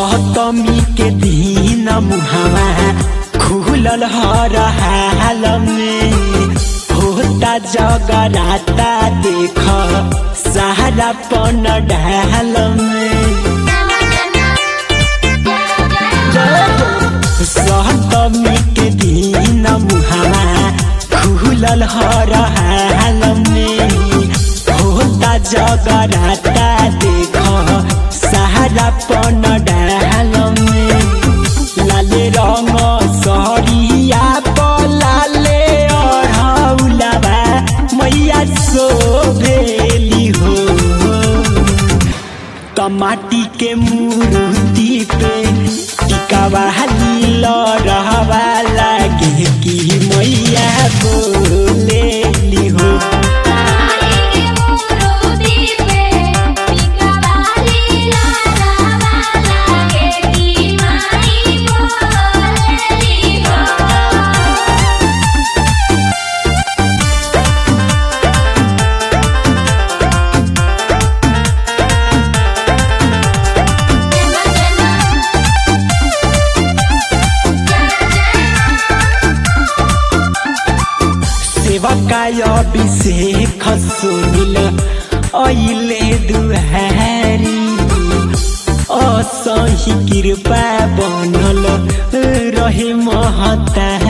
सप्तमी के दिन मुहावा खुलल हर हाल में होता जगराता देख सहारा पन ढाल में। सप्तमी के दिन मुहावा खुलल हर हाल में होता जगराता देख सहारा पन ढाल में। लाले रंग सहरिया पलाले अढ़ौलाबा मैया सोभेली हो टमाटी के मूर्ति पे टिकावा लहवा लागे कि मैया बोलेली हो। सेवकाय अभिषेक सुनिल अइले दुहारी असही कृपा बनल रहे महतारी।